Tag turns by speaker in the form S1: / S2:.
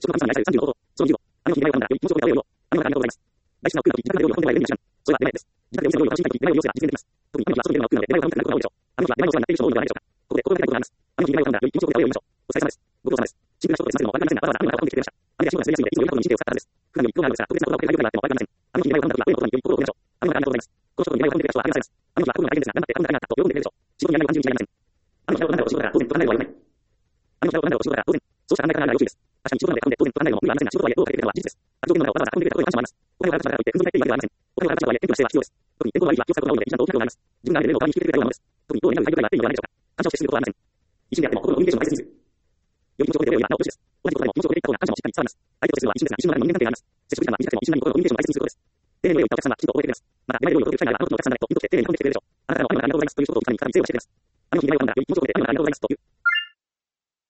S1: 食の神様に対する30の方法、その20を、あの日未来を学んだ、良い気持ちを得たよう、あの中でありがとうございます。大事な奥の時、自宅で料理を本来の未来を知らん。それは出ないです。自宅でお店の料理を楽しみたい時、出ないを要請が実現できます。特にあの日は外での奥なので、出ないを楽しみたいことが多いでしょう。あの日は出ないのお世話になっている人も多いのではないでしょうか。ここで心がけたいことがあります。あの日未来を学んだ、良い気持ちを得たようにましょう。お疲れ様です。ご苦労様です。シンプルな一言で済ませるのもわかりませんが、わざわざあの中を飛んできてくれました。あの日は仕事が滑りやすいので、いつも良い過去にしてを使ったはずです。普段より一歩があるのですが、特別なことが起きるかよくなってもわかりません。あの日未来を学んだ時は、良いことに良い心を込めましょう。あの中ありがとうございます。この人に未来を飛んでくれた人はありがとうございます。あの日は過去が大変ですが、頑張って過去が大変だったと喜んでくれるでしょう。仕事に未来を感じるに違いありません。あの日を学んだお仕事が当然と考えるのは良くない。あの日を学んだお仕事が当然、そうした考え方が要注意です。確かに仕事なので当然と考えるのも無理はありませんが、仕事はどうかけてくれるのは事実です。あの条件の中をわざわざ運んでくれたことに感謝もあります。お金を払うからといって、ふんぞり返っていいわけではありません。お金を払うからとはいえ、天気の姿勢は必要です。特に天候が悪い日は気を使うことが多いので、一段と大きなことがあります。自分が雨で目の代わりに引き受けてくれたようなものです。特にどうになる会議があっていいのではないでしょうか。感謝をしてすることはありません。一瞬であっても心のコミュニケーションを大切にする。良い気持ちを得てくれるようにはなおどうしです。同じことでも気持ちを得ていった方が感謝もしっかり伝わります。相手と接するのは一瞬ですが、一瞬の中に人間関係があります。接触時間は短くても一瞬なりに心のコミュニケーションを大切にすることです。丁寧に良いを言ったお客さんはきちんと覚えてくれます。また、出前料理を届ける機会があるあの時のお客さんでないと、ピンと来て丁寧にコミュニケーションを入れるでしょう。あなたの前にお金をございますという一言をいかに店を教えてくれます。